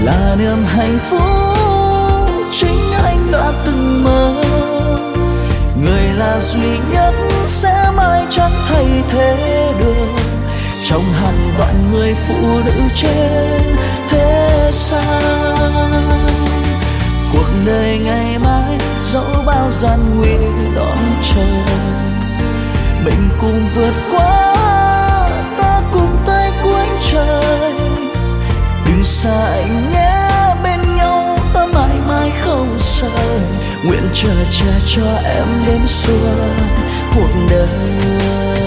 là niềm hạnh phúc chính anh đã từng mơ. Người là duy nhất sẽ mãi chẳng thay thế được trong hàng vạn người phụ nữ trên thế gian. Cuộc đời ngày mai dẫu bao gian nguy đón chờ, mình cùng vượt qua, ta cùng tới cuối trời. Đừng xa anh nhé, bên nhau ta mãi mãi không rời. Nguyện chờ che cho em đến suốt cuộc đời.